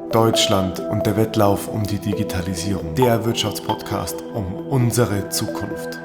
Deutschland und der Wettlauf um die Digitalisierung. Der Wirtschaftspodcast um unsere Zukunft.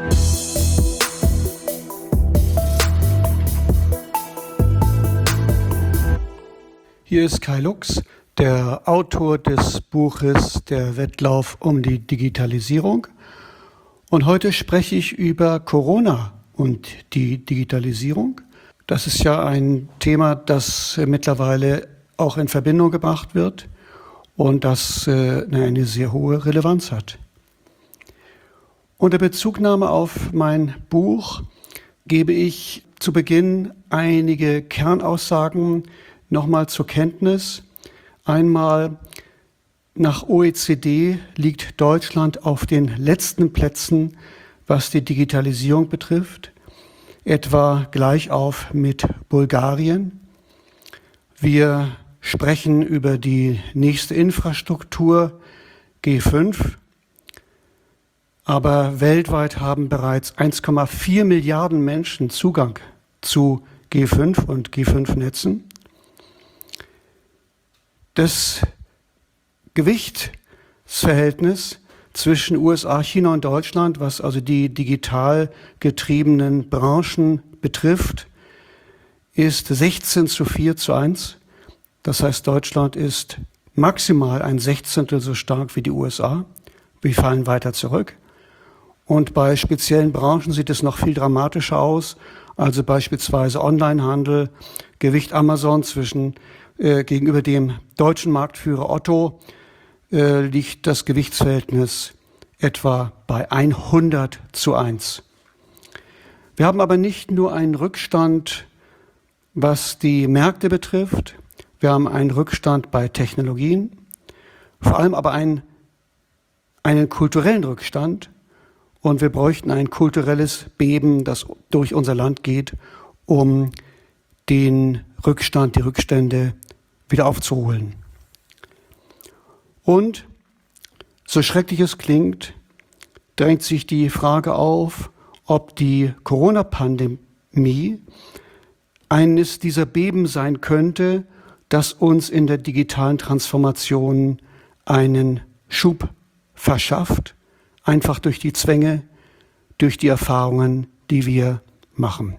Hier ist Kai Lux, der Autor des Buches Der Wettlauf um die Digitalisierung. Und heute spreche ich über Corona und die Digitalisierung. Das ist ja ein Thema, das mittlerweile auch in Verbindung gebracht wird und das eine sehr hohe Relevanz hat. Unter Bezugnahme auf mein Buch gebe ich zu Beginn einige Kernaussagen nochmal zur Kenntnis. Einmal, nach OECD liegt Deutschland auf den letzten Plätzen, was die Digitalisierung betrifft, etwa gleich auf mit Bulgarien. Wir sprechen über die nächste Infrastruktur G5, aber weltweit haben bereits 1,4 Milliarden Menschen Zugang zu G5 und G5-Netzen. Das Gewichtsverhältnis zwischen USA, China und Deutschland, was also die digital getriebenen Branchen betrifft, ist 16:4:1. Das heißt, Deutschland ist maximal ein Sechzehntel so stark wie die USA. Wir fallen weiter zurück. Und bei speziellen Branchen sieht es noch viel dramatischer aus. Also beispielsweise Onlinehandel, Gewicht Amazon gegenüber dem deutschen Marktführer Otto liegt das Gewichtsverhältnis etwa bei 100:1. Wir haben aber nicht nur einen Rückstand, was die Märkte betrifft. Wir haben einen Rückstand bei Technologien, vor allem aber einen kulturellen Rückstand. Und wir bräuchten ein kulturelles Beben, das durch unser Land geht, um den Rückstand, die Rückstände wieder aufzuholen. Und, so schrecklich es klingt, drängt sich die Frage auf, ob die Corona-Pandemie eines dieser Beben sein könnte, das uns in der digitalen Transformation einen Schub verschafft, einfach durch die Zwänge, durch die Erfahrungen, die wir machen.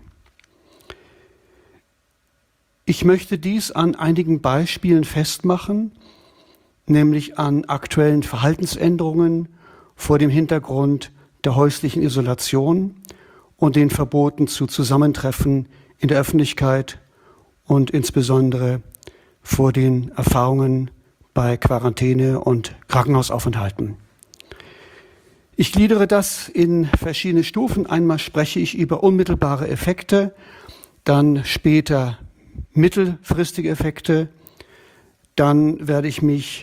Ich möchte dies an einigen Beispielen festmachen, nämlich an aktuellen Verhaltensänderungen vor dem Hintergrund der häuslichen Isolation und den Verboten zu Zusammentreffen in der Öffentlichkeit und insbesondere vor den Erfahrungen bei Quarantäne und Krankenhausaufenthalten. Ich gliedere das in verschiedene Stufen. Einmal spreche ich über unmittelbare Effekte, dann später mittelfristige Effekte, dann werde ich mich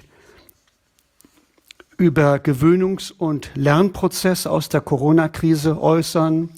über Gewöhnungs- und Lernprozesse aus der Corona-Krise äußern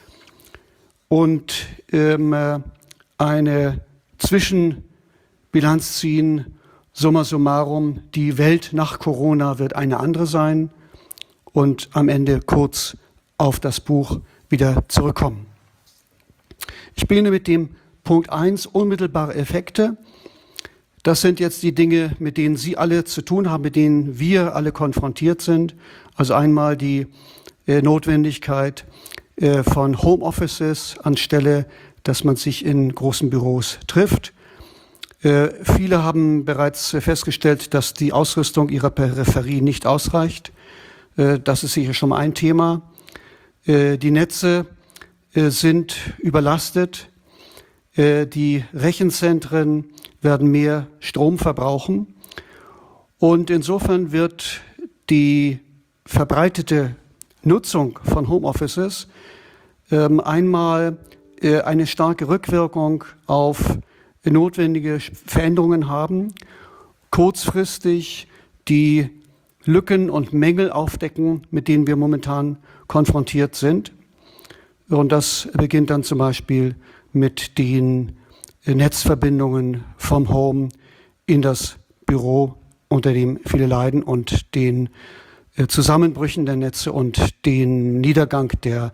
und eine Zwischenbilanz ziehen. Summa summarum, die Welt nach Corona wird eine andere sein und am Ende kurz auf das Buch wieder zurückkommen. Ich beginne mit dem Punkt 1, unmittelbare Effekte. Das sind jetzt die Dinge, mit denen Sie alle zu tun haben, mit denen wir alle konfrontiert sind. Also einmal die Notwendigkeit von Homeoffices anstelle, dass man sich in großen Büros trifft. Viele haben bereits festgestellt, dass die Ausrüstung ihrer Peripherie nicht ausreicht. Das ist sicher schon mal ein Thema. Die Netze sind überlastet. Die Rechenzentren werden mehr Strom verbrauchen. Und insofern wird die verbreitete Nutzung von Homeoffices einmal eine starke Rückwirkung auf notwendige Veränderungen haben, kurzfristig die Lücken und Mängel aufdecken, mit denen wir momentan konfrontiert sind. Und das beginnt dann zum Beispiel mit den Netzverbindungen vom Home in das Büro, unter dem viele leiden, und den Zusammenbrüchen der Netze und den Niedergang der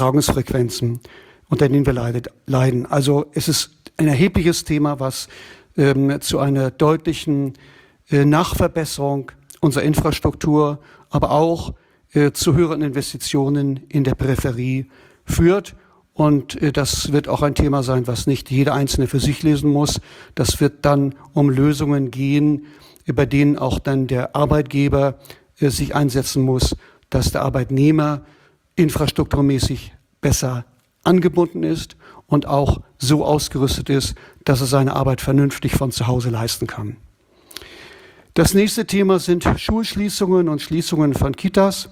Übertragungsfrequenzen, unter denen wir leiden. Also es ist ein erhebliches Thema, was zu einer deutlichen Nachverbesserung unserer Infrastruktur, aber auch zu höheren Investitionen in der Peripherie führt. Und das wird auch ein Thema sein, was nicht jeder Einzelne für sich lesen muss. Das wird dann um Lösungen gehen, bei denen auch dann der Arbeitgeber sich einsetzen muss, dass der Arbeitnehmer infrastrukturmäßig besser angebunden ist und auch so ausgerüstet ist, dass er seine Arbeit vernünftig von zu Hause leisten kann. Das nächste Thema sind Schulschließungen und Schließungen von Kitas.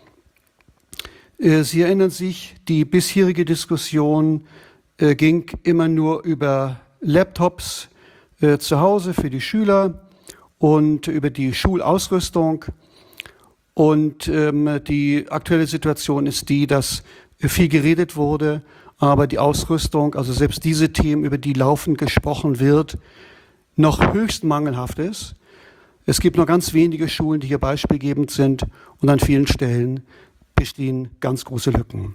Sie erinnern sich, die bisherige Diskussion ging immer nur über Laptops zu Hause für die Schüler und über die Schulausrüstung. Und die aktuelle Situation ist die, dass viel geredet wurde, aber die Ausrüstung, also selbst diese Themen, über die laufend gesprochen wird, noch höchst mangelhaft ist. Es gibt nur ganz wenige Schulen, die hier beispielgebend sind, und an vielen Stellen bestehen ganz große Lücken.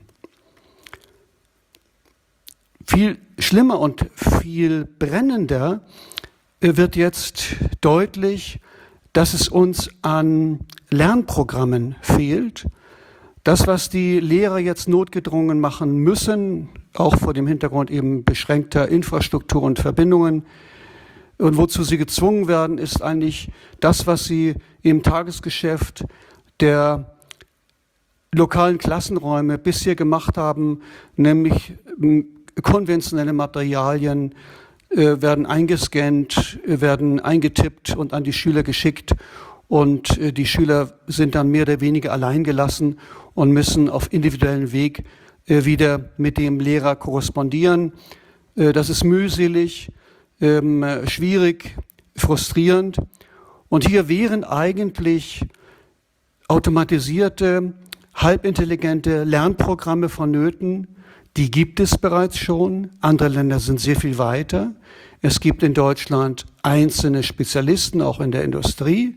Viel schlimmer und viel brennender wird jetzt deutlich, dass es uns an Lernprogrammen fehlt. Das, was die Lehrer jetzt notgedrungen machen müssen, auch vor dem Hintergrund eben beschränkter Infrastruktur und Verbindungen, und wozu sie gezwungen werden, ist eigentlich das, was sie im Tagesgeschäft der lokalen Klassenräume bisher gemacht haben, nämlich konventionelle Materialien werden eingescannt, werden eingetippt und an die Schüler geschickt, und die Schüler sind dann mehr oder weniger allein gelassen und müssen auf individuellem Weg wieder mit dem Lehrer korrespondieren. Das ist mühselig, schwierig, frustrierend, und hier wären eigentlich automatisierte, halbintelligente Lernprogramme vonnöten. Die gibt es bereits schon. Andere Länder sind sehr viel weiter. Es gibt in Deutschland einzelne Spezialisten, auch in der Industrie,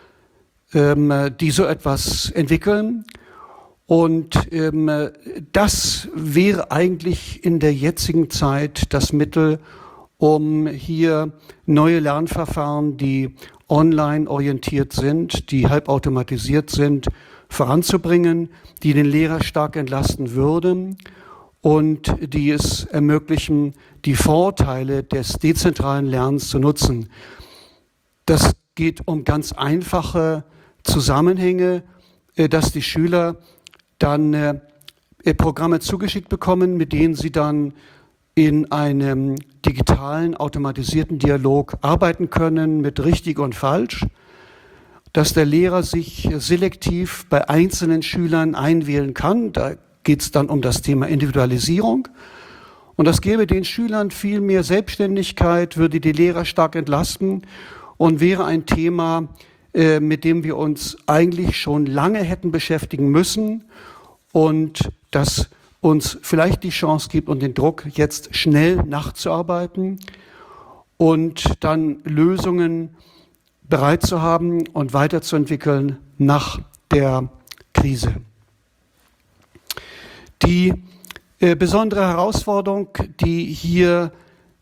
die so etwas entwickeln. Und das wäre eigentlich in der jetzigen Zeit das Mittel, um hier neue Lernverfahren, die online orientiert sind, die halbautomatisiert sind, voranzubringen, die den Lehrer stark entlasten würden und die es ermöglichen, die Vorteile des dezentralen Lernens zu nutzen. Das geht um ganz einfache Zusammenhänge, dass die Schüler dann Programme zugeschickt bekommen, mit denen sie dann in einem digitalen, automatisierten Dialog arbeiten können mit richtig und falsch, dass der Lehrer sich selektiv bei einzelnen Schülern einwählen kann. Da geht es dann um das Thema Individualisierung. Und das gäbe den Schülern viel mehr Selbstständigkeit, würde die Lehrer stark entlasten und wäre ein Thema, mit dem wir uns eigentlich schon lange hätten beschäftigen müssen und das uns vielleicht die Chance gibt und den Druck, jetzt schnell nachzuarbeiten und dann Lösungen bereit zu haben und weiterzuentwickeln nach der Krise. Die besondere Herausforderung, die hier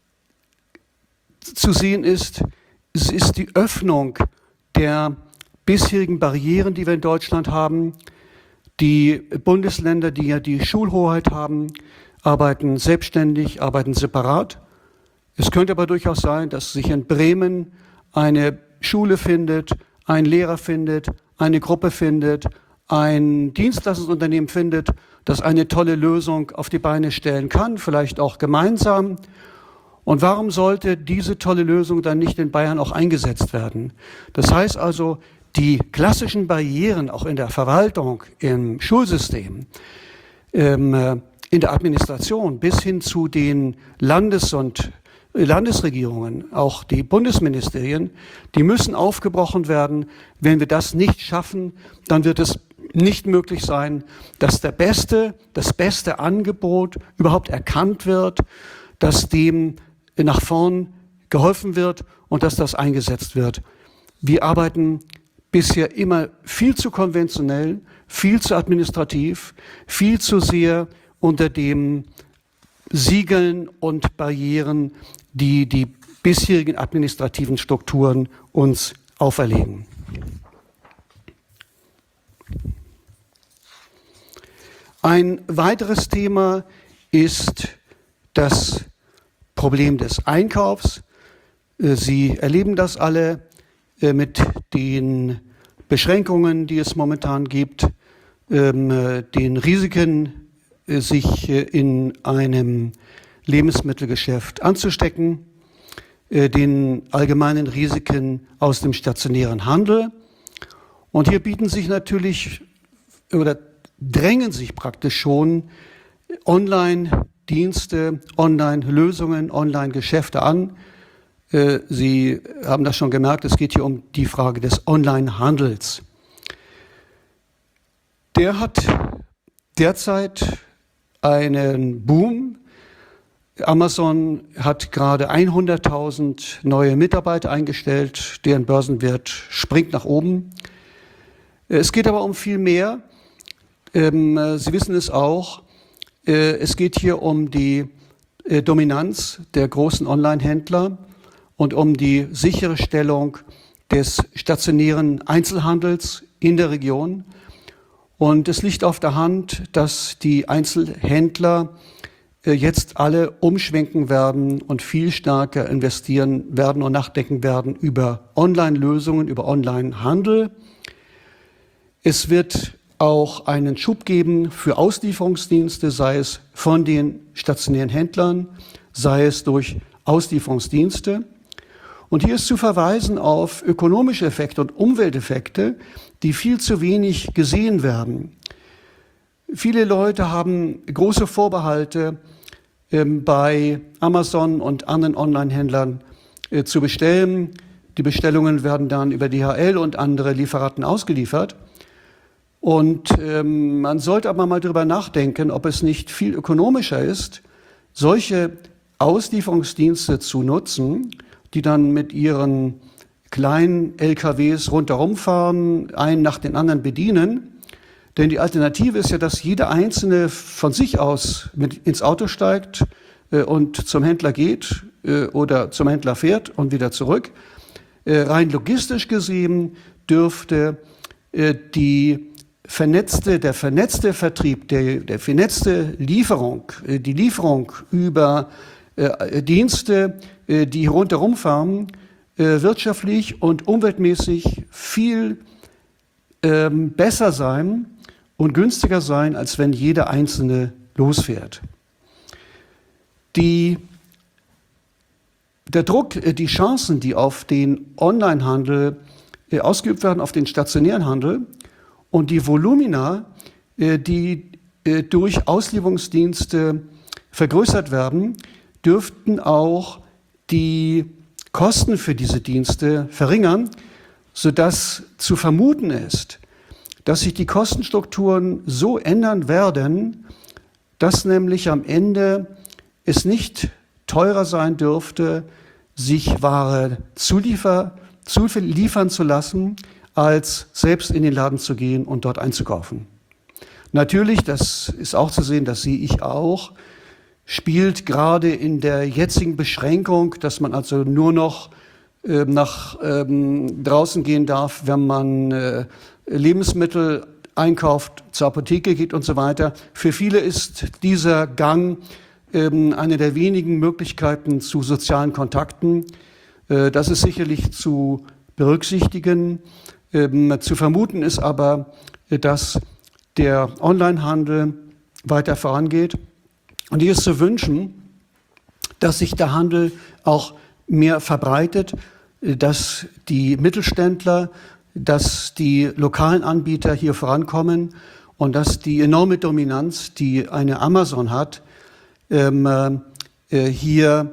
zu sehen ist, ist die Öffnung der bisherigen Barrieren, die wir in Deutschland haben. Die Bundesländer, die ja die Schulhoheit haben, arbeiten selbstständig, arbeiten separat. Es könnte aber durchaus sein, dass sich in Bremen eine Schule findet, ein Lehrer findet, eine Gruppe findet, ein Dienstleistungsunternehmen findet, das eine tolle Lösung auf die Beine stellen kann, vielleicht auch gemeinsam. Und warum sollte diese tolle Lösung dann nicht in Bayern auch eingesetzt werden? Das heißt also, die klassischen Barrieren auch in der Verwaltung, im Schulsystem, in der Administration bis hin zu den Landesregierungen, auch die Bundesministerien, die müssen aufgebrochen werden. Wenn wir das nicht schaffen, dann wird es nicht möglich sein, dass das beste Angebot überhaupt erkannt wird, dass dem nach vorn geholfen wird und dass das eingesetzt wird. Wir arbeiten bisher immer viel zu konventionell, viel zu administrativ, viel zu sehr unter dem Siegeln und Barrieren, die die bisherigen administrativen Strukturen uns auferlegen. Ein weiteres Thema ist das Problem des Einkaufs. Sie erleben das alle mit den Beschränkungen, die es momentan gibt, den Risiken, sich in einem Lebensmittelgeschäft anzustecken, den allgemeinen Risiken aus dem stationären Handel. Und hier bieten sich natürlich oder drängen sich praktisch schon Online-Dienste, Online-Lösungen, Online-Geschäfte an. Sie haben das schon gemerkt, es geht hier um die Frage des Online-Handels. Der hat derzeit einen Boom. Amazon hat gerade 100.000 neue Mitarbeiter eingestellt, deren Börsenwert springt nach oben. Es geht aber um viel mehr. Sie wissen es auch, es geht hier um die Dominanz der großen Online-Händler und um die sichere Stellung des stationären Einzelhandels in der Region. Und es liegt auf der Hand, dass die Einzelhändler jetzt alle umschwenken werden und viel stärker investieren werden und nachdenken werden über Online-Lösungen, über Online-Handel. Es wird auch einen Schub geben für Auslieferungsdienste, sei es von den stationären Händlern, sei es durch Auslieferungsdienste. Und hier ist zu verweisen auf ökonomische Effekte und Umwelteffekte, die viel zu wenig gesehen werden. Viele Leute haben große Vorbehalte, bei Amazon und anderen Online-Händlern zu bestellen. Die Bestellungen werden dann über DHL und andere Lieferanten ausgeliefert. Und man sollte aber mal darüber nachdenken, ob es nicht viel ökonomischer ist, solche Auslieferungsdienste zu nutzen, die dann mit ihren kleinen LKWs rundherum fahren, einen nach den anderen bedienen. Denn die Alternative ist ja, dass jeder Einzelne von sich aus mit ins Auto steigt und zum Händler geht oder zum Händler fährt und wieder zurück. Rein logistisch gesehen dürfte der vernetzte Vertrieb, der vernetzte Lieferung, die Lieferung über Dienste, die rundherum fahren, wirtschaftlich und umweltmäßig viel besser sein und günstiger sein, als wenn jeder Einzelne losfährt. Der Druck, die Chancen, die auf den Onlinehandel ausgeübt werden, auf den stationären Handel und die Volumina, die durch Auslieferungsdienste vergrößert werden, dürften auch die Kosten für diese Dienste verringern, sodass zu vermuten ist, dass sich die Kostenstrukturen so ändern werden, dass nämlich am Ende es nicht teurer sein dürfte, sich Ware liefern zu lassen, als selbst in den Laden zu gehen und dort einzukaufen. Natürlich, das ist auch zu sehen, das sehe ich auch, spielt gerade in der jetzigen Beschränkung, dass man also nur noch nach draußen gehen darf, wenn man Lebensmittel einkauft, zur Apotheke geht und so weiter. Für viele ist dieser Gang eine der wenigen Möglichkeiten zu sozialen Kontakten. Das ist sicherlich zu berücksichtigen. Zu vermuten ist aber, dass der Onlinehandel weiter vorangeht. Und hier ist zu wünschen, dass sich der Handel auch mehr verbreitet, dass die Mittelständler, dass die lokalen Anbieter hier vorankommen und dass die enorme Dominanz, die eine Amazon hat, hier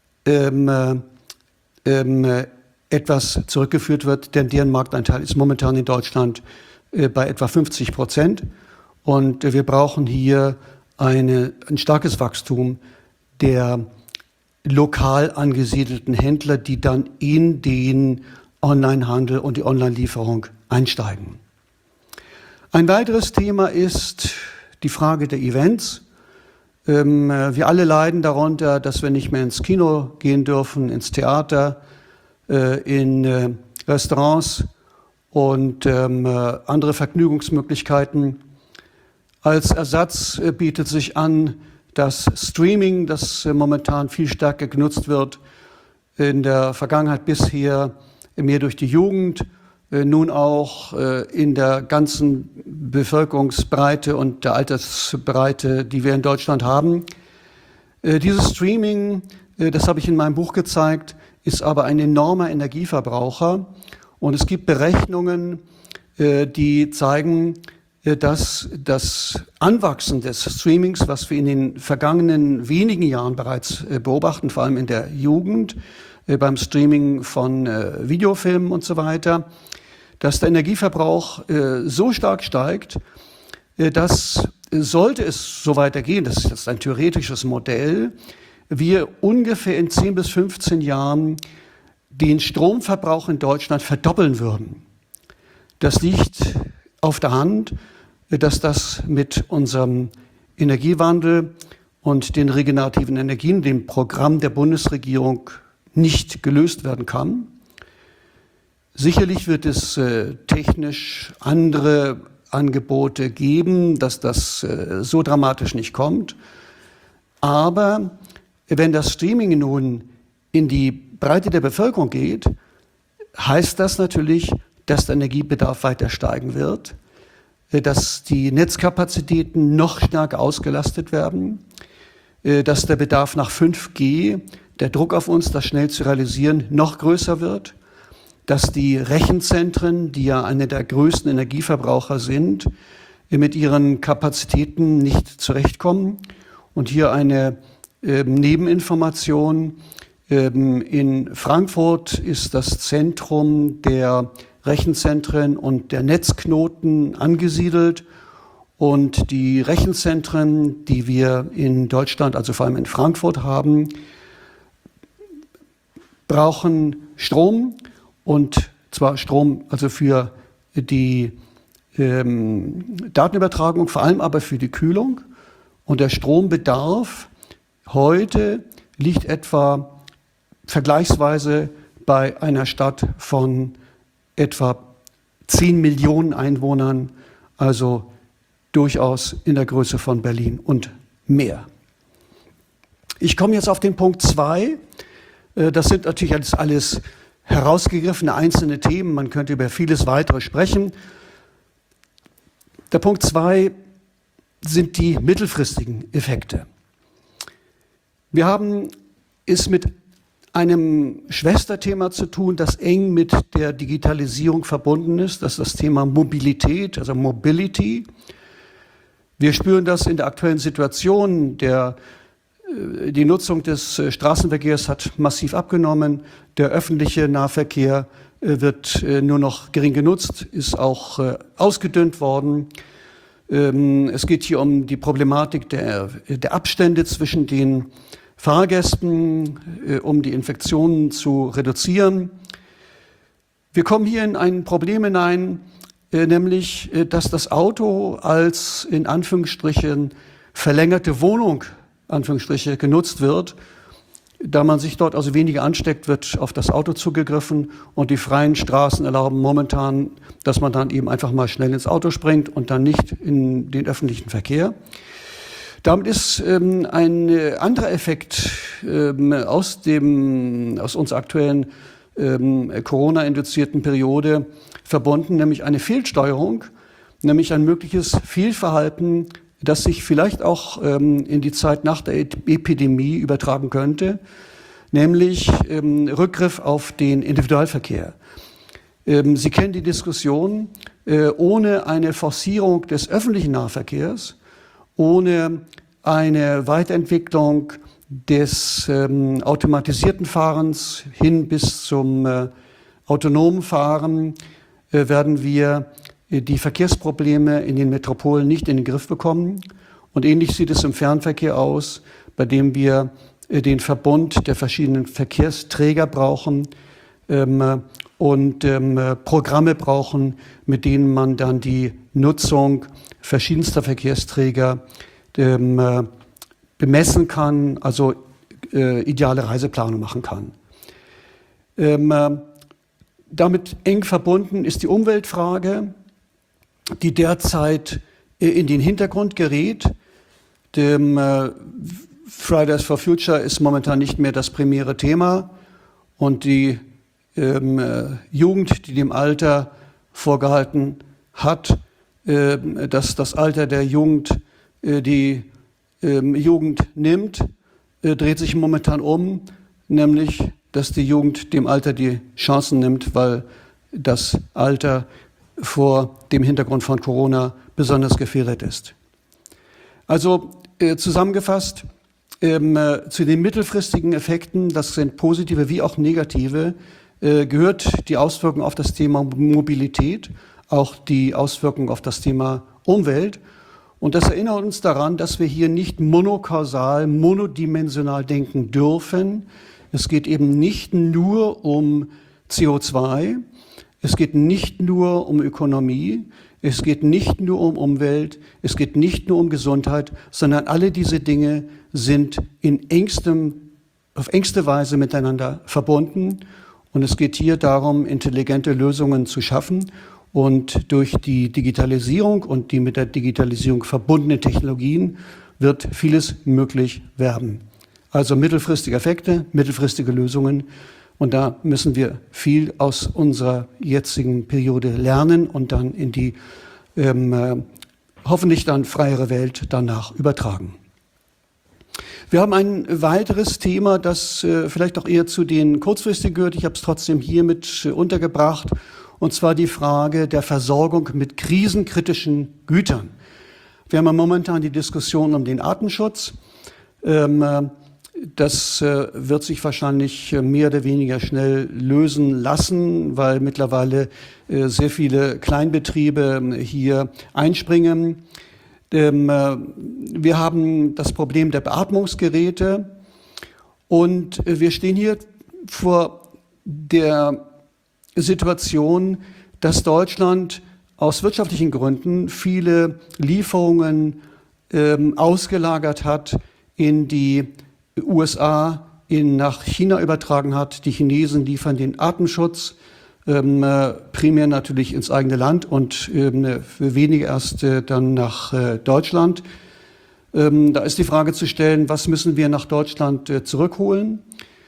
etwas zurückgeführt wird, denn deren Marktanteil ist momentan in Deutschland bei etwa 50%. Und wir brauchen hier ein starkes Wachstum der lokal angesiedelten Händler, die dann in den Onlinehandel und die Online-Lieferung einsteigen. Ein weiteres Thema ist die Frage der Events. Wir alle leiden darunter, dass wir nicht mehr ins Kino gehen dürfen, ins Theater, in Restaurants und andere Vergnügungsmöglichkeiten. Als Ersatz bietet sich an das Streaming, das momentan viel stärker genutzt wird, in der Vergangenheit bisher mehr durch die Jugend, nun auch in der ganzen Bevölkerungsbreite und der Altersbreite, die wir in Deutschland haben. Dieses Streaming, das habe ich in meinem Buch gezeigt, ist aber ein enormer Energieverbraucher. Und es gibt Berechnungen, die zeigen, dass das Anwachsen des Streamings, was wir in den vergangenen wenigen Jahren bereits beobachten, vor allem in der Jugend, beim Streaming von Videofilmen und so weiter, dass der Energieverbrauch so stark steigt, dass, sollte es so weitergehen, das ist jetzt ein theoretisches Modell, wir ungefähr in 10 bis 15 Jahren den Stromverbrauch in Deutschland verdoppeln würden. Das liegt auf der Hand, dass das mit unserem Energiewandel und den regenerativen Energien, dem Programm der Bundesregierung, nicht gelöst werden kann. Sicherlich wird es technisch andere Angebote geben, dass das so dramatisch nicht kommt. Aber wenn das Streaming nun in die Breite der Bevölkerung geht, heißt das natürlich, dass der Energiebedarf weiter steigen wird, dass die Netzkapazitäten noch stärker ausgelastet werden, dass der Bedarf nach 5G, der Druck auf uns, das schnell zu realisieren, noch größer wird, dass die Rechenzentren, die ja eine der größten Energieverbraucher sind, mit ihren Kapazitäten nicht zurechtkommen. Und hier eine Nebeninformation. In Frankfurt ist das Zentrum der Rechenzentren und der Netzknoten angesiedelt. Und die Rechenzentren, die wir in Deutschland, also vor allem in Frankfurt haben, brauchen Strom. Und zwar Strom also für die Datenübertragung, vor allem aber für die Kühlung. Und der Strombedarf heute liegt etwa vergleichsweise bei einer Stadt von etwa 10 Millionen Einwohnern, also durchaus in der Größe von Berlin und mehr. Ich komme jetzt auf den Punkt 2. Das sind natürlich alles herausgegriffene einzelne Themen. Man könnte über vieles weitere sprechen. Der Punkt 2 sind die mittelfristigen Effekte. Wir haben es mit einem Schwesterthema zu tun, das eng mit der Digitalisierung verbunden ist. Das ist das Thema Mobilität, also Mobility. Wir spüren das in der aktuellen Situation. Die Nutzung des Straßenverkehrs hat massiv abgenommen. Der öffentliche Nahverkehr wird nur noch gering genutzt, ist auch ausgedünnt worden. Es geht hier um die Problematik der Abstände zwischen den Fahrgästen, um die Infektionen zu reduzieren. Wir kommen hier in ein Problem hinein, nämlich, dass das Auto als in Anführungsstrichen verlängerte Wohnung Anführungsstriche genutzt wird. Da man sich dort also weniger ansteckt, wird auf das Auto zugegriffen und die freien Straßen erlauben momentan, dass man dann eben einfach mal schnell ins Auto springt und dann nicht in den öffentlichen Verkehr. Damit ist ein anderer Effekt aus unserer aktuellen Corona-induzierten Periode verbunden, nämlich eine Fehlsteuerung, nämlich ein mögliches Fehlverhalten, das sich vielleicht auch in die Zeit nach der Epidemie übertragen könnte, nämlich Rückgriff auf den Individualverkehr. Sie kennen die Diskussion, ohne eine Forcierung des öffentlichen Nahverkehrs, ohne eine Weiterentwicklung des automatisierten Fahrens hin bis zum autonomen Fahren werden wir die Verkehrsprobleme in den Metropolen nicht in den Griff bekommen. Und ähnlich sieht es im Fernverkehr aus, bei dem wir den Verbund der verschiedenen Verkehrsträger brauchen und Programme brauchen, mit denen man dann die Nutzung verschiedenster Verkehrsträger bemessen kann, also ideale Reiseplanung machen kann. Damit eng verbunden ist die Umweltfrage, die derzeit in den Hintergrund gerät. Fridays for Future ist momentan nicht mehr das primäre Thema und die Jugend, die dem Alter vorgehalten hat, dass das Alter der Jugend die Jugend nimmt, dreht sich momentan um, nämlich dass die Jugend dem Alter die Chancen nimmt, weil das Alter vor dem Hintergrund von Corona besonders gefährdet ist. Also zusammengefasst, zu den mittelfristigen Effekten, das sind positive wie auch negative, gehört die Auswirkung auf das Thema Mobilität, auch die Auswirkung auf das Thema Umwelt. Und das erinnert uns daran, dass wir hier nicht monokausal, monodimensional denken dürfen. Es geht eben nicht nur um CO2, es geht nicht nur um Ökonomie, es geht nicht nur um Umwelt, es geht nicht nur um Gesundheit, sondern alle diese Dinge sind auf engste Weise miteinander verbunden. Und es geht hier darum, intelligente Lösungen zu schaffen. Und durch die Digitalisierung und die mit der Digitalisierung verbundenen Technologien wird vieles möglich werden. Also mittelfristige Effekte, mittelfristige Lösungen. Und da müssen wir viel aus unserer jetzigen Periode lernen und dann in die hoffentlich dann freiere Welt danach übertragen. Wir haben ein weiteres Thema, das vielleicht auch eher zu den kurzfristigen gehört. Ich habe es trotzdem hier mit untergebracht. Und zwar die Frage der Versorgung mit krisenkritischen Gütern. Wir haben ja momentan die Diskussion um den Artenschutz. Das wird sich wahrscheinlich mehr oder weniger schnell lösen lassen, weil mittlerweile sehr viele Kleinbetriebe hier einspringen. Wir haben das Problem der Beatmungsgeräte und wir stehen hier vor der Situation, dass Deutschland aus wirtschaftlichen Gründen viele Lieferungen ausgelagert hat, in die USA nach China übertragen hat. Die Chinesen liefern den Artenschutz primär natürlich ins eigene Land und weniger erst dann nach Deutschland. Da ist die Frage zu stellen, was müssen wir nach Deutschland zurückholen?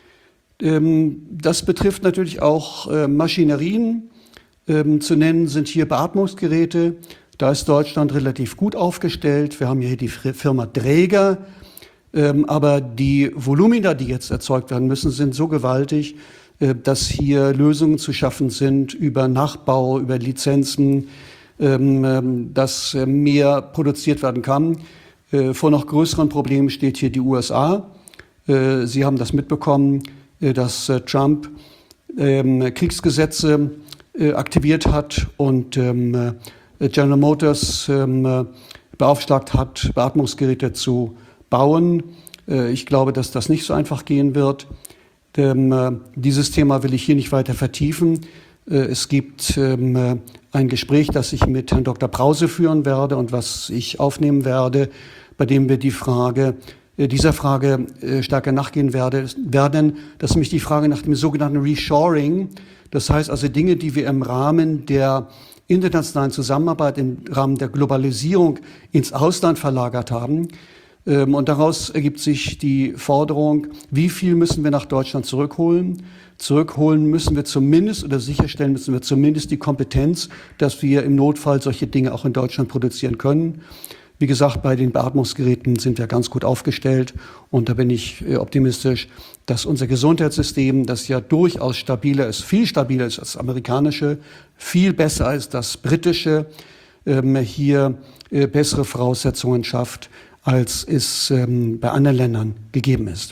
Das betrifft natürlich auch Maschinerien. Zu nennen sind hier Beatmungsgeräte. Da ist Deutschland relativ gut aufgestellt. Wir haben hier die Firma Dräger. Aber die Volumina, die jetzt erzeugt werden müssen, sind so gewaltig, dass hier Lösungen zu schaffen sind über Nachbau, über Lizenzen, dass mehr produziert werden kann. Vor noch größeren Problemen steht hier die USA. Sie haben das mitbekommen, dass Trump Kriegsgesetze aktiviert hat und General Motors beauftragt hat, Beatmungsgeräte zu bauen. Ich glaube, dass das nicht so einfach gehen wird. Dieses Thema will ich hier nicht weiter vertiefen. Es gibt ein Gespräch, das ich mit Herrn Dr. Brause führen werde und was ich aufnehmen werde, bei dem wir dieser Frage stärker nachgehen werden. Das ist nämlich die Frage nach dem sogenannten Reshoring. Das heißt also Dinge, die wir im Rahmen der internationalen Zusammenarbeit, im Rahmen der Globalisierung ins Ausland verlagert haben. Und daraus ergibt sich die Forderung, wie viel müssen wir nach Deutschland zurückholen? Zurückholen müssen wir zumindest oder sicherstellen müssen wir zumindest die Kompetenz, dass wir im Notfall solche Dinge auch in Deutschland produzieren können. Wie gesagt, bei den Beatmungsgeräten sind wir ganz gut aufgestellt und da bin ich optimistisch, dass unser Gesundheitssystem, das ja durchaus stabiler ist, viel stabiler ist als das amerikanische, viel besser als das britische, hier bessere Voraussetzungen schafft, als es bei anderen Ländern gegeben ist.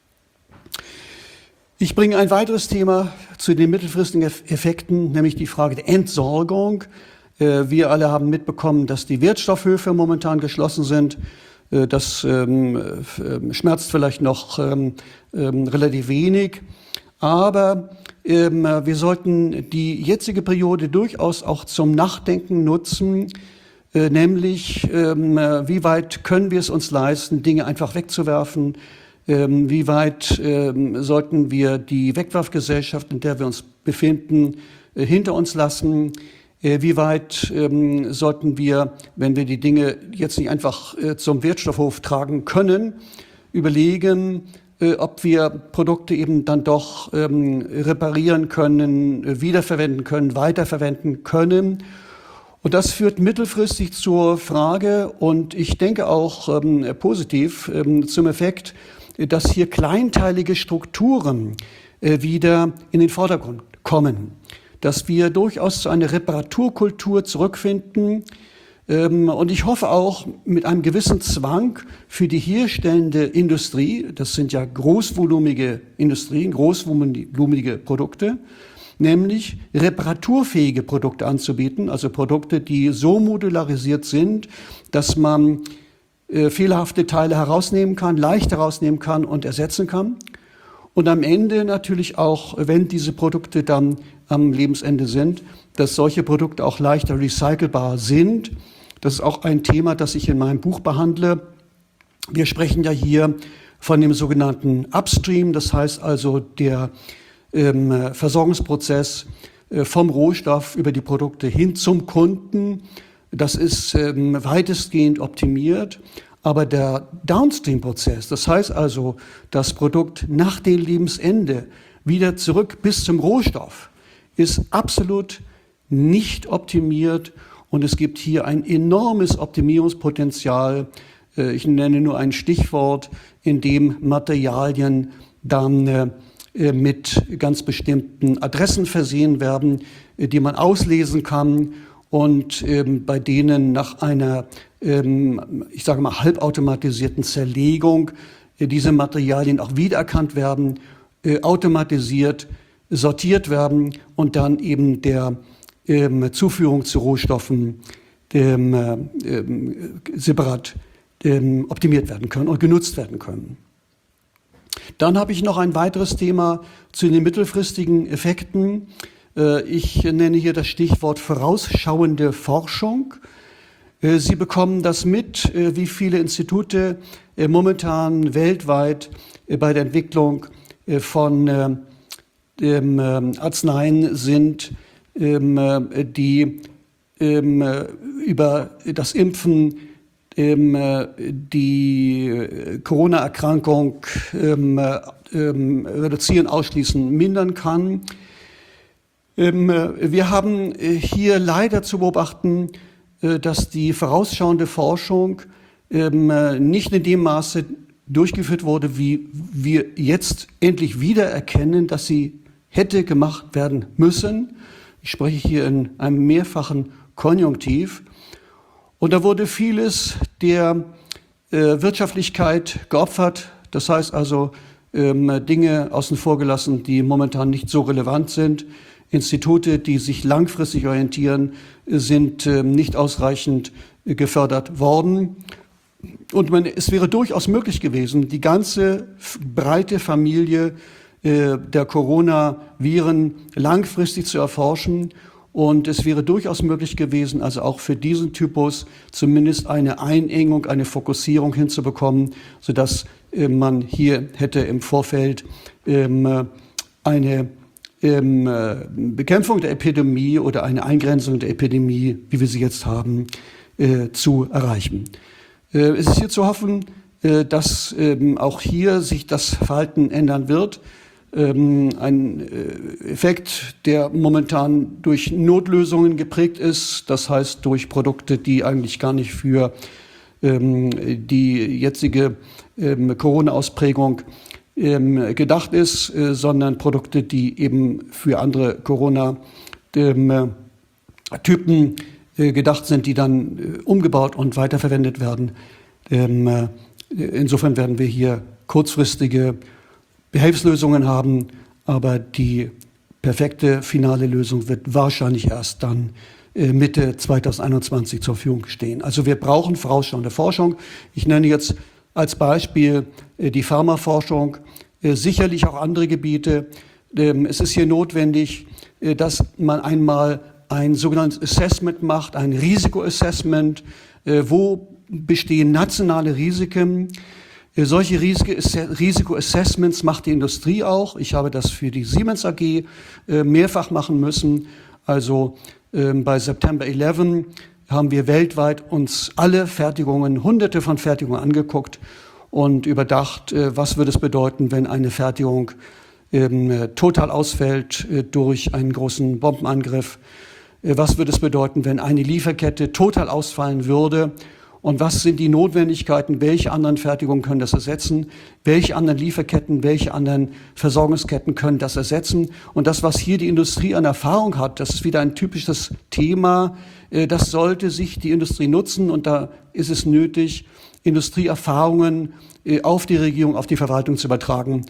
Ich bringe ein weiteres Thema zu den mittelfristigen Effekten, nämlich die Frage der Entsorgung. Wir alle haben mitbekommen, dass die Wertstoffhöfe momentan geschlossen sind. Das schmerzt vielleicht noch relativ wenig, aber wir sollten die jetzige Periode durchaus auch zum Nachdenken nutzen, nämlich wie weit können wir es uns leisten, Dinge einfach wegzuwerfen, wie weit sollten wir die Wegwerfgesellschaft, in der wir uns befinden, hinter uns lassen, wie weit sollten wir, wenn wir die Dinge jetzt nicht einfach zum Wertstoffhof tragen können, überlegen, ob wir Produkte eben dann doch reparieren können, wiederverwenden können, weiterverwenden können. Und das führt mittelfristig zur Frage und ich denke auch positiv zum Effekt, dass hier kleinteilige Strukturen wieder in den Vordergrund kommen, dass wir durchaus zu einer Reparaturkultur zurückfinden. Und ich hoffe auch mit einem gewissen Zwang für die herstellende Industrie, das sind ja großvolumige Industrien, großvolumige Produkte, nämlich reparaturfähige Produkte anzubieten, also Produkte, die so modularisiert sind, dass man fehlerhafte Teile herausnehmen kann, leicht herausnehmen kann und ersetzen kann. Und am Ende natürlich auch, wenn diese Produkte dann am Lebensende sind, dass solche Produkte auch leichter recycelbar sind. Das ist auch ein Thema, das ich in meinem Buch behandle. Wir sprechen ja hier von dem sogenannten Upstream, das heißt also der Versorgungsprozess vom Rohstoff über die Produkte hin zum Kunden. Das ist weitestgehend optimiert. Aber der Downstream-Prozess, das heißt also das Produkt nach dem Lebensende wieder zurück bis zum Rohstoff, ist absolut nicht optimiert und es gibt hier ein enormes Optimierungspotenzial. Ich nenne nur ein Stichwort, in dem Materialien dann mit ganz bestimmten Adressen versehen werden, die man auslesen kann und bei denen nach einer, ich sage mal, halbautomatisierten Zerlegung diese Materialien auch wiedererkannt werden, automatisiert sortiert werden und dann eben der Zuführung zu Rohstoffen separat optimiert werden können und genutzt werden können. Dann habe ich noch ein weiteres Thema zu den mittelfristigen Effekten. Ich nenne hier das Stichwort vorausschauende Forschung. Sie bekommen das mit, wie viele Institute momentan weltweit bei der Entwicklung von Arzneien sind, die über das Impfen die Corona-Erkrankung reduzieren, ausschließen, mindern kann. Wir haben hier leider zu beobachten, dass die vorausschauende Forschung nicht in dem Maße durchgeführt wurde, wie wir jetzt endlich wiedererkennen, dass sie hätte gemacht werden müssen. Ich spreche hier in einem mehrfachen Konjunktiv. Und da wurde vieles der Wirtschaftlichkeit geopfert. Das heißt also Dinge außen vor gelassen, die momentan nicht so relevant sind. Institute, die sich langfristig orientieren, sind nicht ausreichend gefördert worden. Und es wäre durchaus möglich gewesen, die ganze breite Familie der Coronaviren langfristig zu erforschen. Und es wäre durchaus möglich gewesen, also auch für diesen Typus zumindest eine Einengung, eine Fokussierung hinzubekommen, sodass man hier hätte im Vorfeld eine Bekämpfung der Epidemie oder eine Eingrenzung der Epidemie, wie wir sie jetzt haben, zu erreichen. Es ist hier zu hoffen, dass auch hier sich das Verhalten ändern wird. Ein Effekt, der momentan durch Notlösungen geprägt ist, das heißt durch Produkte, die eigentlich gar nicht für die jetzige Corona-Ausprägung gedacht ist, sondern Produkte, die eben für andere Corona-Typen gedacht sind, die dann umgebaut und weiterverwendet werden. Insofern werden wir hier kurzfristige Behelfslösungen haben, aber die perfekte finale Lösung wird wahrscheinlich erst dann Mitte 2021 zur Verfügung stehen. Also wir brauchen vorausschauende Forschung. Ich nenne jetzt als Beispiel die Pharmaforschung, sicherlich auch andere Gebiete. Es ist hier notwendig, dass man einmal ein sogenanntes Assessment macht, ein Risikoassessment, wo bestehen nationale Risiken. Solche Risikoassessments macht die Industrie auch. Ich habe das für die Siemens AG mehrfach machen müssen. Also bei September 11 haben wir weltweit uns alle Fertigungen, hunderte von Fertigungen angeguckt und überdacht, was würde es bedeuten, wenn eine Fertigung total ausfällt durch einen großen Bombenangriff. Was würde es bedeuten, wenn eine Lieferkette total ausfallen würde? Und was sind die Notwendigkeiten? Welche anderen Fertigungen können das ersetzen? Welche anderen Lieferketten, welche anderen Versorgungsketten können das ersetzen? Und das, was hier die Industrie an Erfahrung hat, das ist wieder ein typisches Thema. Das sollte sich die Industrie nutzen. Und da ist es nötig, Industrieerfahrungen auf die Regierung, auf die Verwaltung zu übertragen.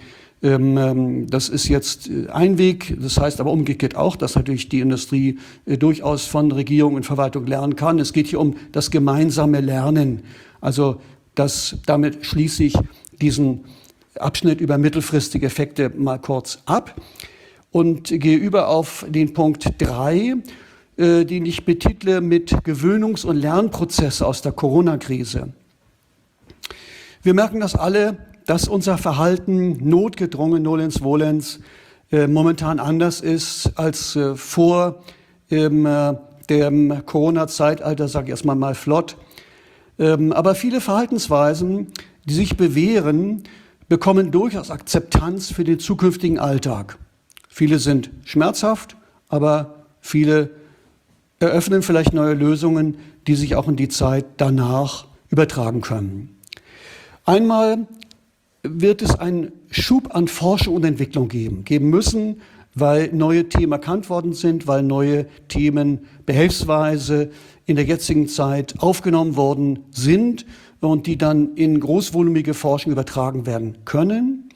Das ist jetzt ein Weg, das heißt aber umgekehrt auch, dass natürlich die Industrie durchaus von Regierung und Verwaltung lernen kann. Es geht hier um das gemeinsame Lernen. Also damit schließe ich diesen Abschnitt über mittelfristige Effekte mal kurz ab und gehe über auf den Punkt 3, den ich betitle mit Gewöhnungs- und Lernprozesse aus der Corona-Krise. Wir merken das alle, dass unser Verhalten notgedrungen, nolens volens, momentan anders ist als vor dem Corona-Zeitalter, sage ich erstmal mal flott. Aber viele Verhaltensweisen, die sich bewähren, bekommen durchaus Akzeptanz für den zukünftigen Alltag. Viele sind schmerzhaft, aber viele eröffnen vielleicht neue Lösungen, die sich auch in die Zeit danach übertragen können. Einmal wird es einen Schub an Forschung und Entwicklung geben müssen, weil neue Themen erkannt worden sind, weil neue Themen behelfsweise in der jetzigen Zeit aufgenommen worden sind und die dann in großvolumige Forschung übertragen werden können.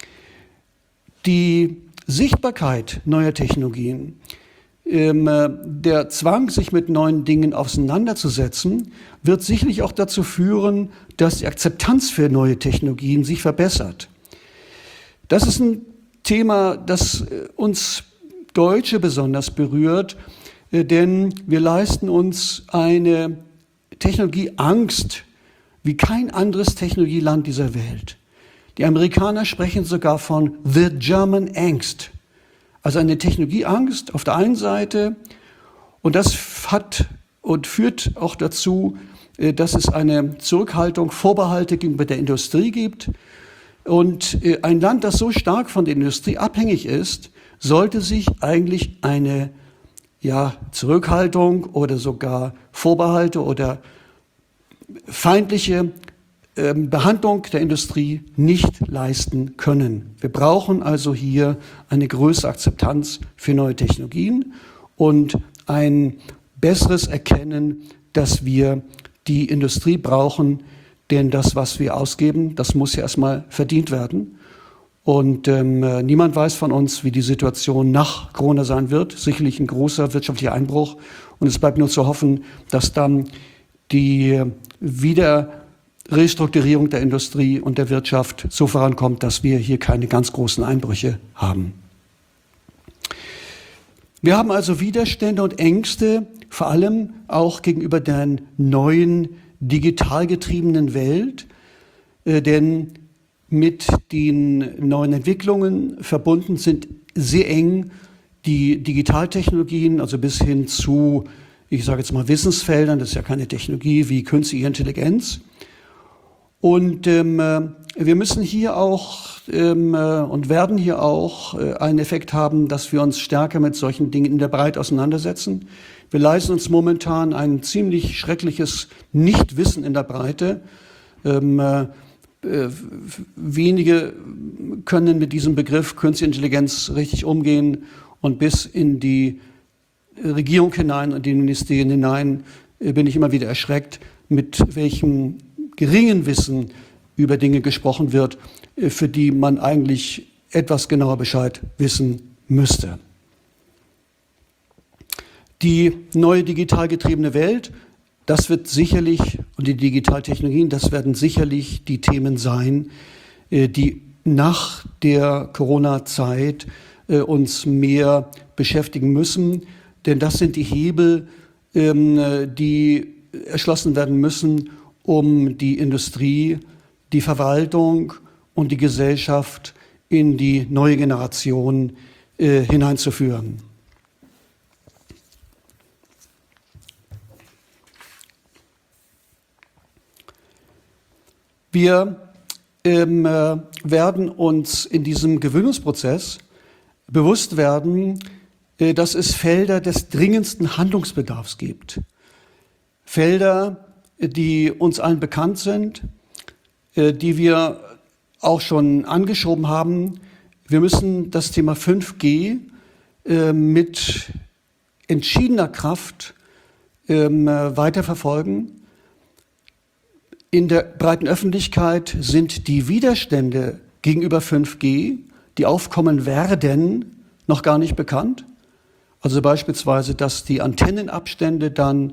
Die Sichtbarkeit neuer Technologien, der Zwang, sich mit neuen Dingen auseinanderzusetzen, wird sicherlich auch dazu führen, dass die Akzeptanz für neue Technologien sich verbessert. Das ist ein Thema, das uns Deutsche besonders berührt, denn wir leisten uns eine Technologieangst wie kein anderes Technologieland dieser Welt. Die Amerikaner sprechen sogar von The German Angst. Also eine Technologieangst auf der einen Seite, und das führt auch dazu, dass es eine Zurückhaltung, Vorbehalte gegenüber der Industrie gibt. Und ein Land, das so stark von der Industrie abhängig ist, sollte sich eigentlich eine Zurückhaltung oder sogar Vorbehalte oder feindliche Behandlung der Industrie nicht leisten können. Wir brauchen also hier eine größere Akzeptanz für neue Technologien und ein besseres Erkennen, dass wir die Industrie brauchen, denn das, was wir ausgeben, das muss ja erstmal verdient werden. Und niemand weiß von uns, wie die Situation nach Corona sein wird. Sicherlich ein großer wirtschaftlicher Einbruch. Und es bleibt nur zu hoffen, dass dann die Restrukturierung der Industrie und der Wirtschaft so vorankommt, dass wir hier keine ganz großen Einbrüche haben. Wir haben also Widerstände und Ängste, vor allem auch gegenüber der neuen, digital getriebenen Welt, denn mit den neuen Entwicklungen verbunden sind sehr eng die Digitaltechnologien, also bis hin zu, ich sage jetzt mal, Wissensfeldern, das ist ja keine Technologie, wie künstliche Intelligenz. Und wir müssen hier auch und werden hier auch einen Effekt haben, dass wir uns stärker mit solchen Dingen in der Breite auseinandersetzen. Wir leisten uns momentan ein ziemlich schreckliches Nichtwissen in der Breite. Wenige können mit diesem Begriff Künstliche Intelligenz richtig umgehen und bis in die Regierung hinein und die Ministerien hinein bin ich immer wieder erschreckt, mit welchem geringen Wissen über Dinge gesprochen wird, für die man eigentlich etwas genauer Bescheid wissen müsste. Die neue digital getriebene Welt, das wird sicherlich, und die Digitaltechnologien, das werden sicherlich die Themen sein, die nach der Corona-Zeit uns mehr beschäftigen müssen. denn das sind die Hebel, die erschlossen werden müssen, um die Industrie, die Verwaltung und die Gesellschaft in die neue Generation hineinzuführen. Wir werden uns in diesem Gewöhnungsprozess bewusst werden, dass es Felder des dringendsten Handlungsbedarfs gibt. Felder, die uns allen bekannt sind, die wir auch schon angeschoben haben. Wir müssen das Thema 5G mit entschiedener Kraft weiterverfolgen. In der breiten Öffentlichkeit sind die Widerstände gegenüber 5G, die aufkommen werden, noch gar nicht bekannt. Also beispielsweise, dass die Antennenabstände dann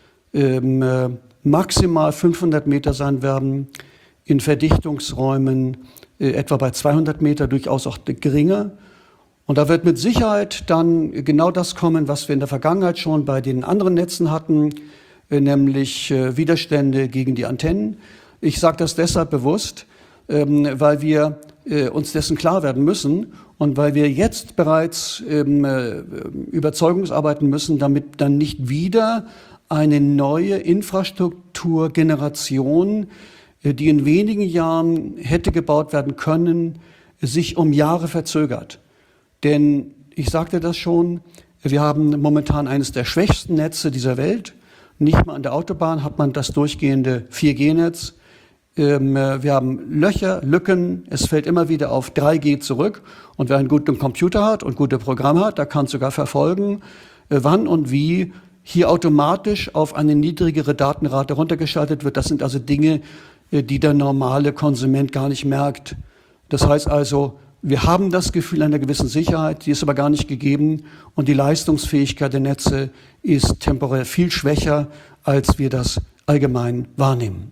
maximal 500 Meter sein werden, in Verdichtungsräumen etwa bei 200 Meter, durchaus auch geringer. Und da wird mit Sicherheit dann genau das kommen, was wir in der Vergangenheit schon bei den anderen Netzen hatten, nämlich Widerstände gegen die Antennen. Ich sage das deshalb bewusst, weil wir uns dessen klar werden müssen und weil wir jetzt bereits Überzeugungsarbeiten müssen, damit dann nicht wieder eine neue Infrastrukturgeneration, die in wenigen Jahren hätte gebaut werden können, sich um Jahre verzögert. Denn ich sagte das schon, wir haben momentan eines der schwächsten Netze dieser Welt. Nicht mal an der Autobahn hat man das durchgehende 4G-Netz. Wir haben Löcher, Lücken. Es fällt immer wieder auf 3G zurück. Und wer einen guten Computer hat und gute Programme hat, der kann sogar verfolgen, wann und wie hier automatisch auf eine niedrigere Datenrate runtergeschaltet wird. Das sind also Dinge, die der normale Konsument gar nicht merkt. Das heißt also, wir haben das Gefühl einer gewissen Sicherheit, die ist aber gar nicht gegeben und die Leistungsfähigkeit der Netze ist temporär viel schwächer, als wir das allgemein wahrnehmen.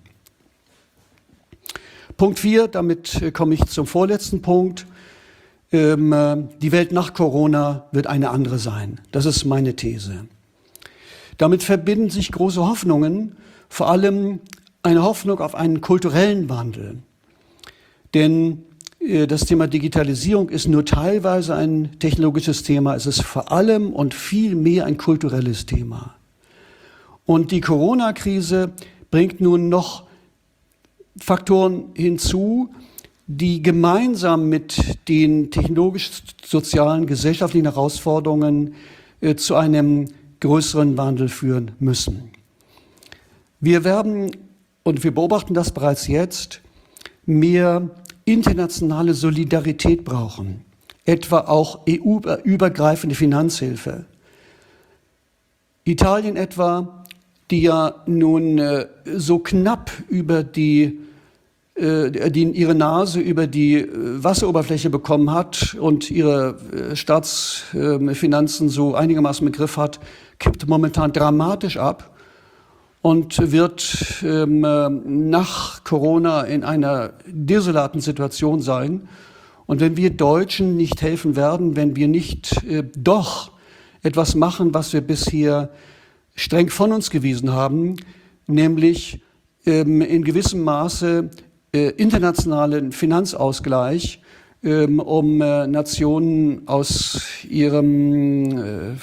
Punkt 4, damit komme ich zum vorletzten Punkt. Die Welt nach Corona wird eine andere sein. Das ist meine These. Damit verbinden sich große Hoffnungen, vor allem eine Hoffnung auf einen kulturellen Wandel. Denn das Thema Digitalisierung ist nur teilweise ein technologisches Thema. Es ist vor allem und viel mehr ein kulturelles Thema. Und die Corona-Krise bringt nun noch Faktoren hinzu, die gemeinsam mit den technologisch-sozialen, gesellschaftlichen Herausforderungen zu einem größeren Wandel führen müssen. Wir werden, und wir beobachten das bereits jetzt, mehr internationale Solidarität brauchen, etwa auch EU-übergreifende Finanzhilfe. Italien etwa, die ja nun so knapp über die ihre Nase über die Wasseroberfläche bekommen hat und ihre Staatsfinanzen so einigermaßen im Griff hat, kippt momentan dramatisch ab und wird nach Corona in einer desolaten Situation sein. Und wenn wir Deutschen nicht helfen werden, wenn wir nicht doch etwas machen, was wir bisher streng von uns gewiesen haben, nämlich in gewissem Maße internationalen Finanzausgleich, um Nationen aus ihrem,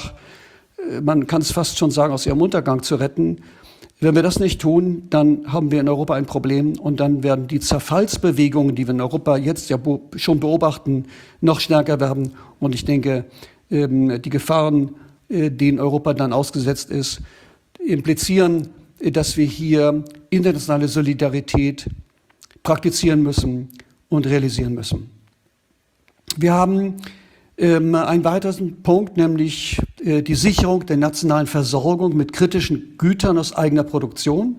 man kann es fast schon sagen, aus ihrem Untergang zu retten. Wenn wir das nicht tun, dann haben wir in Europa ein Problem und dann werden die Zerfallsbewegungen, die wir in Europa jetzt ja schon beobachten, noch stärker werden. Und ich denke, die Gefahren, denen Europa dann ausgesetzt ist, implizieren, dass wir hier internationale Solidarität praktizieren müssen und realisieren müssen. Wir haben einen weiteren Punkt, nämlich die Sicherung der nationalen Versorgung mit kritischen Gütern aus eigener Produktion.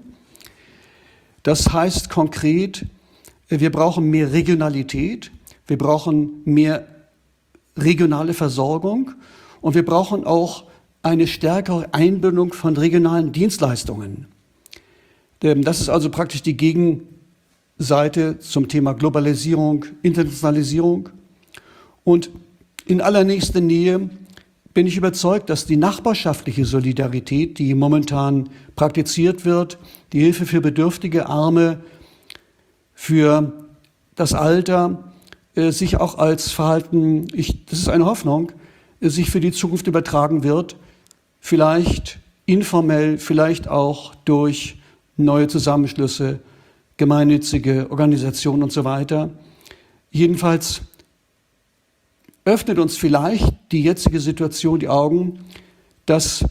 Das heißt konkret, wir brauchen mehr Regionalität, wir brauchen mehr regionale Versorgung und wir brauchen auch eine stärkere Einbindung von regionalen Dienstleistungen. Das ist also praktisch die Gegenseite zum Thema Globalisierung, Internationalisierung. Und in allernächster Nähe bin ich überzeugt, dass die nachbarschaftliche Solidarität, die momentan praktiziert wird, die Hilfe für Bedürftige, Arme, für das Alter, sich auch als Verhalten, das ist eine Hoffnung, sich für die Zukunft übertragen wird, vielleicht informell, vielleicht auch durch neue Zusammenschlüsse, gemeinnützige Organisationen und so weiter. Jedenfalls öffnet uns vielleicht die jetzige Situation die Augen, dass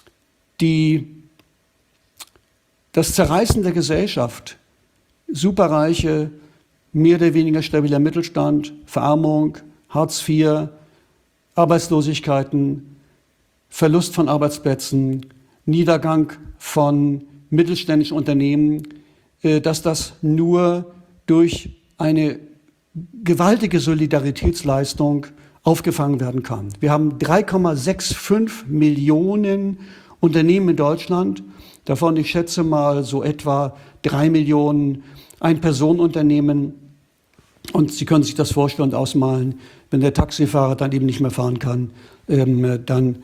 das Zerreißen der Gesellschaft, Superreiche, mehr oder weniger stabiler Mittelstand, Verarmung, Hartz IV, Arbeitslosigkeiten, Verlust von Arbeitsplätzen, Niedergang von mittelständischen Unternehmen, dass das nur durch eine gewaltige Solidaritätsleistung aufgefangen werden kann. Wir haben 3,65 Millionen Unternehmen in Deutschland, davon ich schätze mal so etwa 3 Millionen Ein-Personen-Unternehmen. Und Sie können sich das vorstellen und ausmalen, wenn der Taxifahrer dann eben nicht mehr fahren kann, dann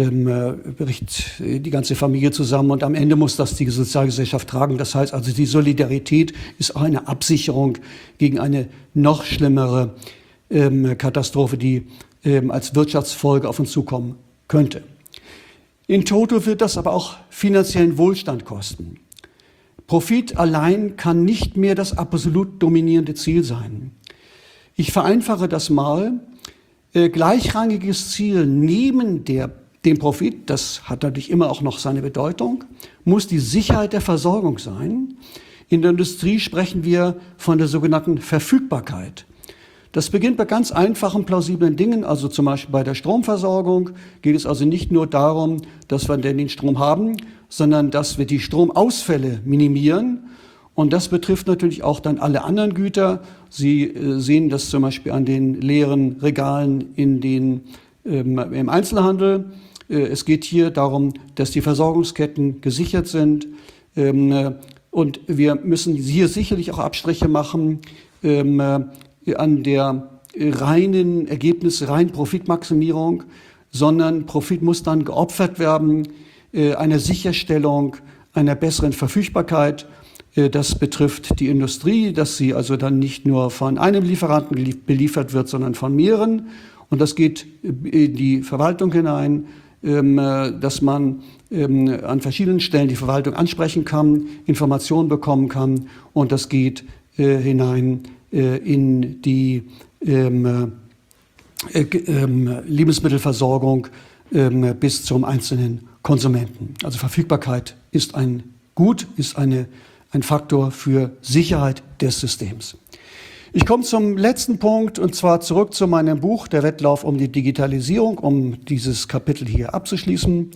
bricht die ganze Familie zusammen und am Ende muss das die Sozialgesellschaft tragen. Das heißt also, die Solidarität ist auch eine Absicherung gegen eine noch schlimmere Katastrophe, die als Wirtschaftsfolge auf uns zukommen könnte. In toto wird das aber auch finanziellen Wohlstand kosten. Profit allein kann nicht mehr das absolut dominierende Ziel sein. Ich vereinfache das mal. Gleichrangiges Ziel neben dem Profit, das hat natürlich immer auch noch seine Bedeutung, muss die Sicherheit der Versorgung sein. In der Industrie sprechen wir von der sogenannten Verfügbarkeit. Das beginnt bei ganz einfachen, plausiblen Dingen, also zum Beispiel bei der Stromversorgung geht es also nicht nur darum, dass wir den Strom haben, sondern dass wir die Stromausfälle minimieren. Und das betrifft natürlich auch dann alle anderen Güter. Sie sehen das zum Beispiel an den leeren Regalen im Einzelhandel. Es geht hier darum, dass die Versorgungsketten gesichert sind. Und wir müssen hier sicherlich auch Abstriche machen an der reinen Profitmaximierung, sondern Profit muss dann geopfert werden, einer Sicherstellung einer besseren Verfügbarkeit. Das betrifft die Industrie, dass sie also dann nicht nur von einem Lieferanten beliefert wird, sondern von mehreren. Und das geht in die Verwaltung hinein, dass man an verschiedenen Stellen die Verwaltung ansprechen kann, Informationen bekommen kann. Und das geht hinein in die Lebensmittelversorgung bis zum einzelnen Konsumenten. Also Verfügbarkeit ist ein Gut, ist ein Faktor für Sicherheit des Systems. Ich komme zum letzten Punkt und zwar zurück zu meinem Buch Der Wettlauf um die Digitalisierung, um dieses Kapitel hier abzuschließen.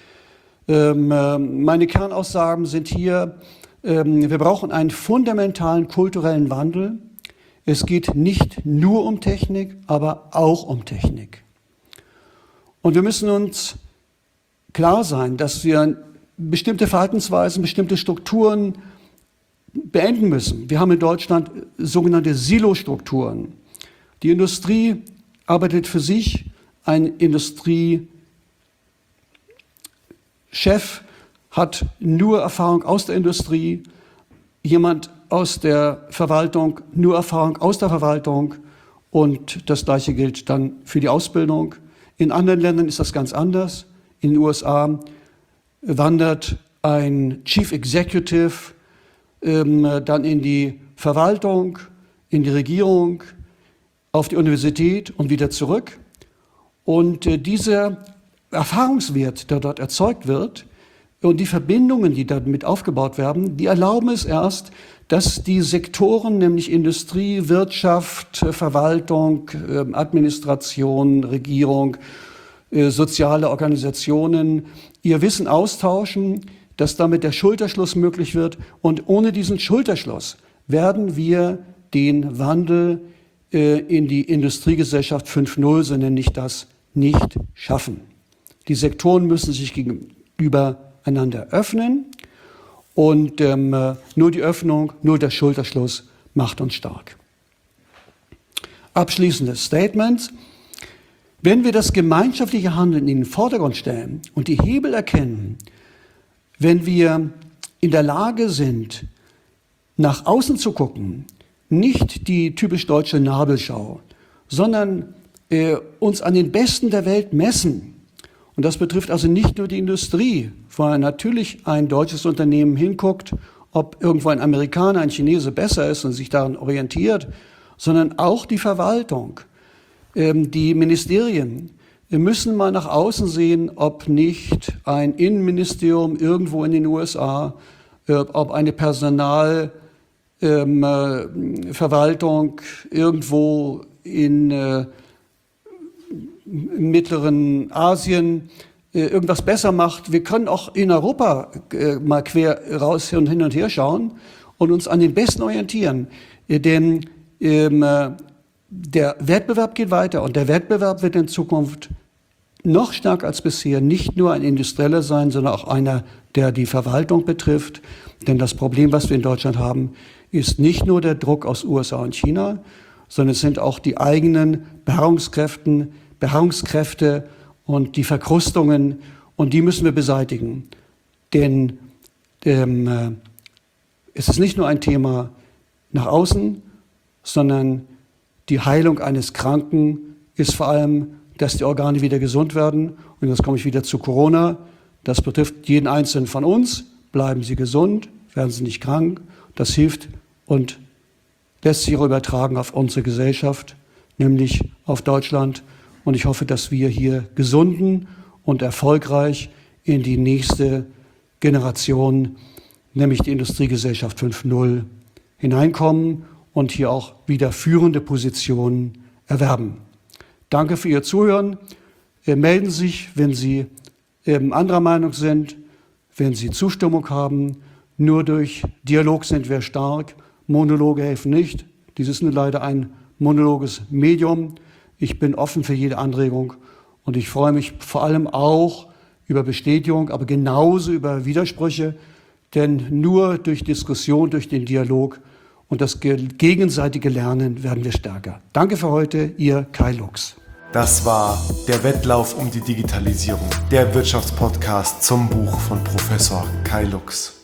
Meine Kernaussagen sind hier, wir brauchen einen fundamentalen kulturellen Wandel. Es geht nicht nur um Technik, aber auch um Technik. Und wir müssen uns klar sein, dass wir bestimmte Verhaltensweisen, bestimmte Strukturen beenden müssen. Wir haben in Deutschland sogenannte Silo-Strukturen. Die Industrie arbeitet für sich, ein Industriechef hat nur Erfahrung aus der Industrie, jemand aus der Verwaltung nur Erfahrung aus der Verwaltung und das Gleiche gilt dann für die Ausbildung. In anderen Ländern ist das ganz anders. In den USA wandert ein Chief Executive dann in die Verwaltung, in die Regierung, auf die Universität und wieder zurück. Und dieser Erfahrungswert, der dort erzeugt wird und die Verbindungen, die damit aufgebaut werden, die erlauben es erst, dass die Sektoren, nämlich Industrie, Wirtschaft, Verwaltung, Administration, Regierung, soziale Organisationen ihr Wissen austauschen, dass damit der Schulterschluss möglich wird. Und ohne diesen Schulterschluss werden wir den Wandel in die Industriegesellschaft 5.0, so nenne ich das, nicht schaffen. Die Sektoren müssen sich gegenüber einander öffnen und nur die Öffnung, nur der Wenn wir das gemeinschaftliche Handeln in den Vordergrund stellen und die Hebel erkennen, wenn wir in der Lage sind, nach außen zu gucken, nicht die typisch deutsche Nabelschau, sondern uns an den Besten der Welt messen. Und das betrifft also nicht nur die Industrie, weil natürlich ein deutsches Unternehmen hinguckt, ob irgendwo ein Amerikaner, ein Chinese besser ist und sich daran orientiert, sondern auch die Verwaltung. Die Ministerien müssen mal nach außen sehen, ob nicht ein Innenministerium irgendwo in den USA, ob eine Personalverwaltung irgendwo in Mittleren Asien irgendwas besser macht. Wir können auch in Europa mal quer raus und hin und her schauen und uns an den Besten orientieren. Denn der Wettbewerb geht weiter und der Wettbewerb wird in Zukunft noch stärker als bisher nicht nur ein industrieller sein, sondern auch einer, der die Verwaltung betrifft. Denn das Problem, was wir in Deutschland haben, ist nicht nur der Druck aus USA und China, sondern es sind auch die eigenen Beharrungskräfte und die Verkrustungen, und die müssen wir beseitigen. Denn es ist nicht nur ein Thema nach außen, sondern die Heilung eines Kranken ist vor allem, dass die Organe wieder gesund werden. Und jetzt komme ich wieder zu Corona. Das betrifft jeden Einzelnen von uns. Bleiben Sie gesund, werden Sie nicht krank. Das hilft und lässt sich auch übertragen auf unsere Gesellschaft, nämlich auf Deutschland. Und ich hoffe, dass wir hier gesunden und erfolgreich in die nächste Generation, nämlich die Industriegesellschaft 5.0, hineinkommen und hier auch wieder führende Positionen erwerben. Danke für Ihr Zuhören. Melden Sie sich, wenn Sie anderer Meinung sind, wenn Sie Zustimmung haben. Nur durch Dialog sind wir stark. Monologe helfen nicht. Dies ist nur leider ein monologes Medium. Ich bin offen für jede Anregung und ich freue mich vor allem auch über Bestätigung, aber genauso über Widersprüche, denn nur durch Diskussion, durch den Dialog und das gegenseitige Lernen werden wir stärker. Danke für heute, Ihr Kai Lux. Das war der Wettlauf um die Digitalisierung, der Wirtschaftspodcast zum Buch von Professor Kai Lux.